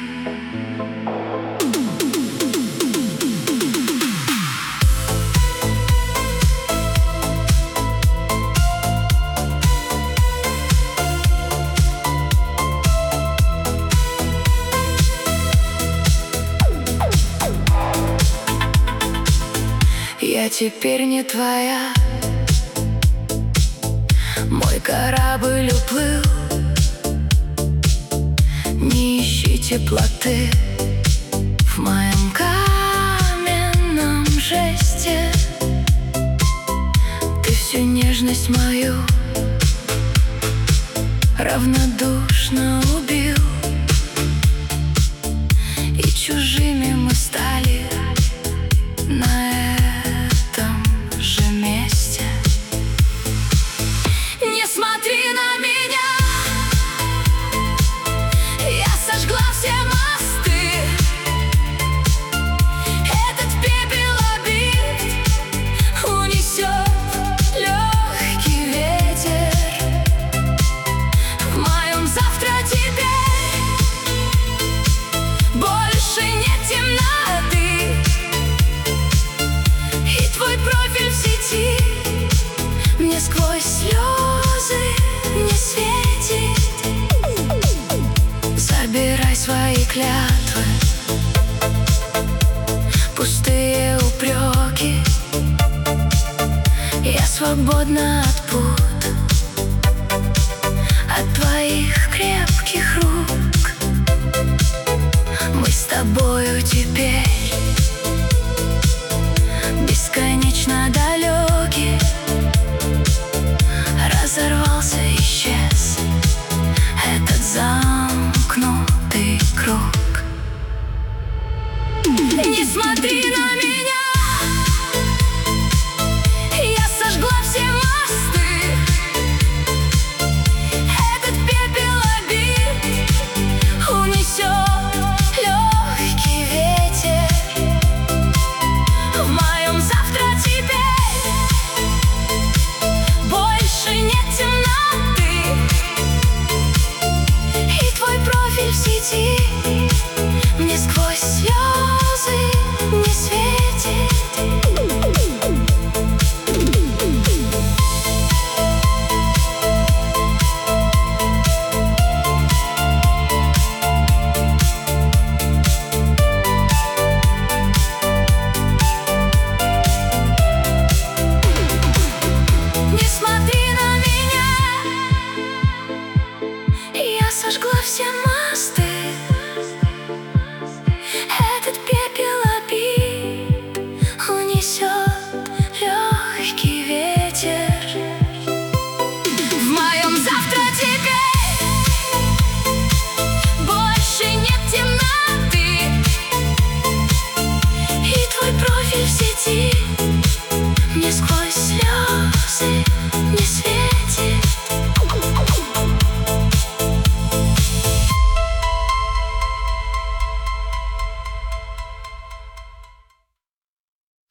Я теперь не твоя, мой корабль уплыл. Не ищи теплоты в моем каменном жесте. Ты всю нежность мою равнодушно убил, и чужими мы стали на этом же месте. Не смотри на меня, я сожгла все мосты. Этот пепел обид унесет легкий ветер. В моем завтра теперь больше нет темноты, и твой профиль в сети мне сквозь слезы не светит. Забирай свои клятвы, пустые упреки. Я свободна от пут, от твоих крепких рук. Мы с тобою теперь бесконечно далеки. Разорвался, исчез этот замкнутый круг. Не смотри на меня, я сожгла все мосты. Этот пепел обид унесет легкий ветер. В моем завтра теперь больше нет темноты, и твой профиль в сети мне сквозь слезы не светит. Не смотри на меня, я сожгла все мосты. Этот пепел обид унесет легкий ветер. В моем завтра теперь больше нет темноты, и твой профиль в сети мне сквозь слезы не светит.